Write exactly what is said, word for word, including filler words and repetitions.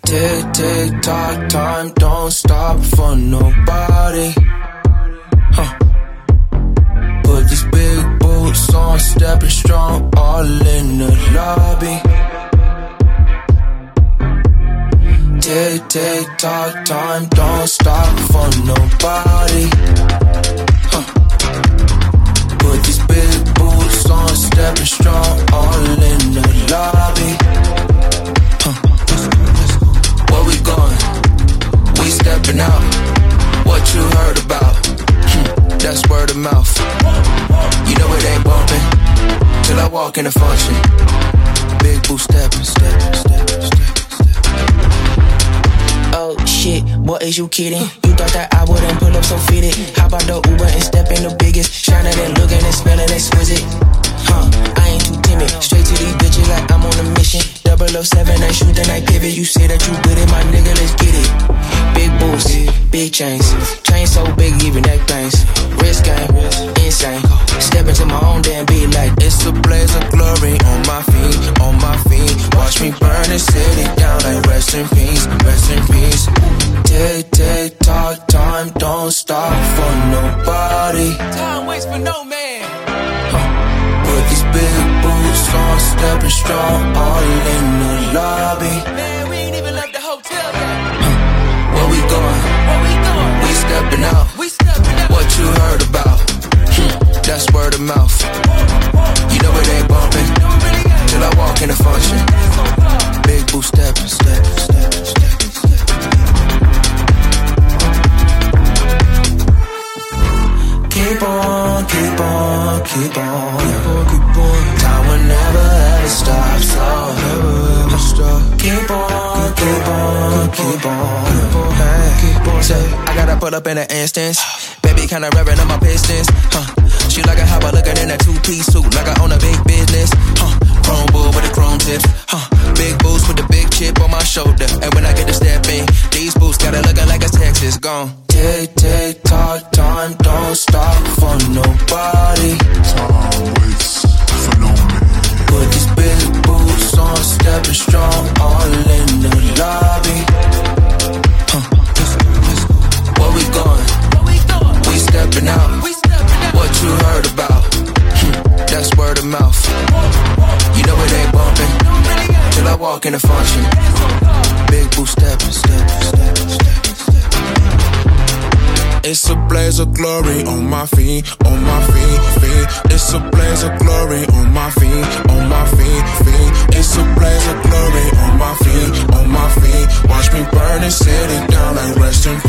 Tick, tick, tock, time don't stop for nobody. Huh. Put these big boots on, stepping strong, all in the lobby. Tick, tick, tock, time don't stop for nobody. Huh. Put these big boots on, stepping strong, all in the lobby. Huh. Where we going? We stepping out. What you heard about? Hm, that's word of mouth. You know it ain't bumping till I walk in the function. Big boo stepping, stepping, stepping, stepping. Oh shit, what is you kidding? You thought that I wouldn't pull up so fitted? How about the Uber and step in the biggest? Shining and looking and smelling exquisite. Huh, I ain't too timid. Straight to these bitches like I'm on a mission. double oh seven, I shoot and I pivot. You say that you with it, my nigga, let's get it. Big boots, big chains. Chain so big, even neck pains. Wrist game, insane. Step into my own damn beat like it's a blaze of glory on my feet, on my feet. Watch me burn the city down like rest in peace, rest in peace. Tick, tick, tock, time don't stop for nobody. Time waits for no man. Huh. Put these big boots on, stepping strong, all in the lobby. Man, we ain't even left the hotel yet. Huh. Where we going? Where we going? We stepping out. We stepping out. What you heard about? Hm, that's word of mouth. You know it ain't bumping till I walk in the function. Big boo stepping, stepping, stepping, stepping, stepping. Keep on, keep on, keep on, keep on. Time will never ever stop, so never ever stop. Keep on, keep on, keep on, keep on. Say, I gotta pull up in an instance. Baby kinda revving on my pistons, huh? She like a how I looking in a two-piece suit, like I own a big business, huh? Chrome bull with the chrome tips, huh? Big boots with the big chip on my shoulder, and when I get to step in, these boots got it looking like a Texas gone. Tick, tick, tock, time don't stop for nobody. Time waits for no man. Put these big boots on, stepping strong, all in the lobby. Huh. Where we going? We stepping out. What you heard about? Hm, that's word of mouth. You know it ain't bumping till I walk in the function. Big boo stepping, stepping, stepping, stepping, stepping. It's a blaze of glory on my feet, on my feet, feet. It's a blaze of glory on my feet, on my feet, feet. It's a blaze of glory on my feet, on my feet. Watch me burn the city down like rest in peace.